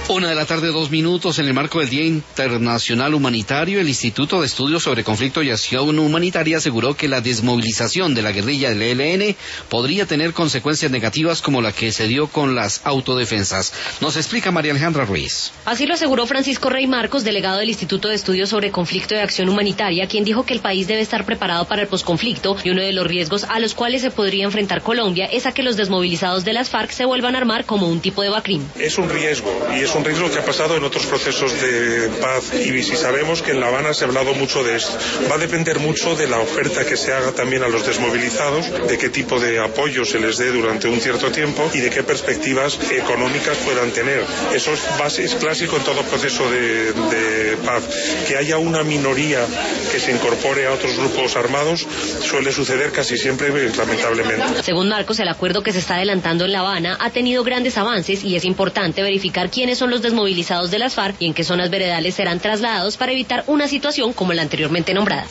1:02 en el marco del Día Internacional Humanitario, el Instituto de Estudios sobre Conflicto y Acción Humanitaria aseguró que la desmovilización de la guerrilla del ELN podría tener consecuencias negativas como la que se dio con las autodefensas. Nos explica María Alejandra Ruiz. Así lo aseguró Francisco Rey Marcos, delegado del Instituto de Estudios sobre Conflicto y Acción Humanitaria, quien dijo que el país debe estar preparado para el posconflicto y uno de los riesgos a los cuales se podría enfrentar Colombia es a que los desmovilizados de las FARC se vuelvan a armar como un tipo de BACRIM. Es un riesgo, y es un riesgo que ha pasado en otros procesos de paz, y si sabemos que en La Habana se ha hablado mucho de esto. Va a depender mucho de la oferta que se haga también a los desmovilizados, de qué tipo de apoyo se les dé durante un cierto tiempo y de qué perspectivas económicas puedan tener. Eso es clásico en todo proceso de paz. Que haya una minoría que se incorpore a otros grupos armados suele suceder casi siempre, lamentablemente. Según Marcos, el acuerdo que se está adelantando en La Habana ha tenido grandes avances y es importante verificar quiénes son los desmovilizados de las FARC y en qué zonas veredales serán trasladados para evitar una situación como la anteriormente nombrada.